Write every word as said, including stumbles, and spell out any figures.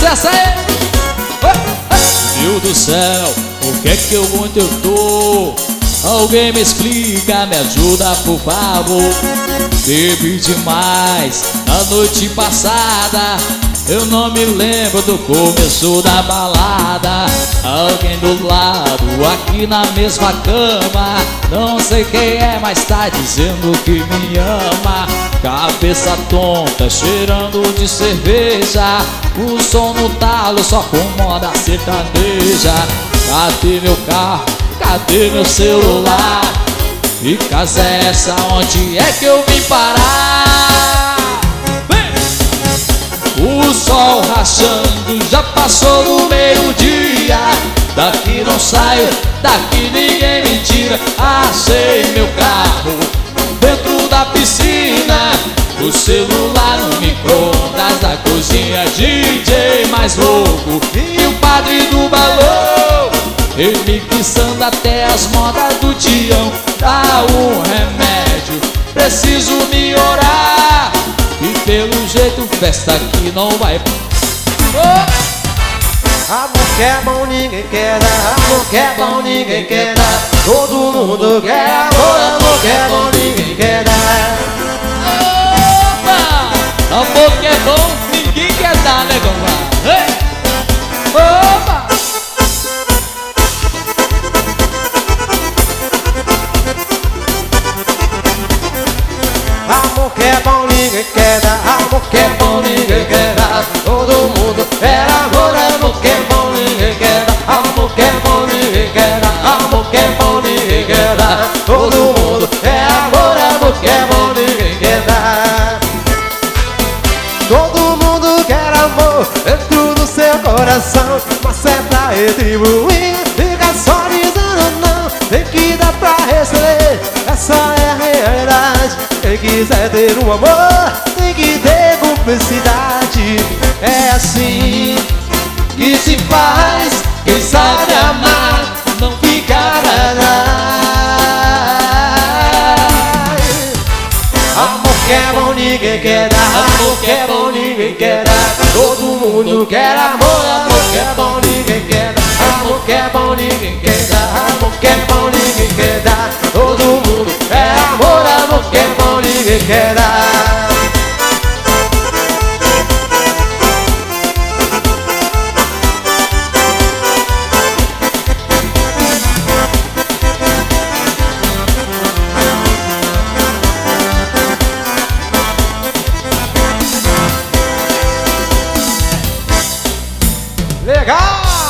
sucesso aí! Meu Deus do céu, o que é que eu muito eu tô? Alguém me explica, me ajuda por favor. Bebi demais na noite passada, eu não me lembro do começo da balada. Alguém do lado, aqui na mesma cama, não sei quem é, mas tá dizendo que me ama. Cabeça tonta, cheirando de cerveja, o som no talo só com moda sertaneja. Cadê meu carro? Cadê meu celular? Que casa é essa? Onde é que eu vim parar? Vem! O sol rachando, já passou do meio-dia. Daqui não saio, daqui ninguém me tira. Achei meu carro dentro da piscina, o celular no micro-ondas da cozinha, D J mais louco e o padre do balão, remixando até as modas do Tião. Dá um remédio, preciso me orar, e pelo jeito festa aqui não vai. Oh! Amor que é bom ninguém quer dar, amor que é bom ninguém quer dar. Todo mundo quer amor, amor que é bom ninguém quer dar. Opa! Amor que é bom ninguém quer dar, né, compadre? Opa! Amor que é bom ninguém quer dar, amor que é bom ninguém quer dar. Todo mundo quer amor, amor que é bom ninguém quer dar. Amor que é bom ninguém quer dar, amor que é bom ninguém quer dar. Todo mundo quer amor, amor que é bom ninguém quer dar. Todo mundo quer amor dentro do seu coração, mas é pra retribuir, fica só dizendo não. Tem que dar pra receber, essa é a realidade. Quem quiser ter um amor, tem que ter cumplicidade. É assim que se faz, quem sabe amar, não fica atrás. Amor que é bom ninguém quer dar, amor que é bom ninguém quer dar. Todo mundo quer amor, amor que é bom ninguém quer dar. Amor que é bom ninguém quer dar, amor que é bom ninguém quer dar. Todo mundo quer amor, amor que é bom ninguém quer dar. Legal!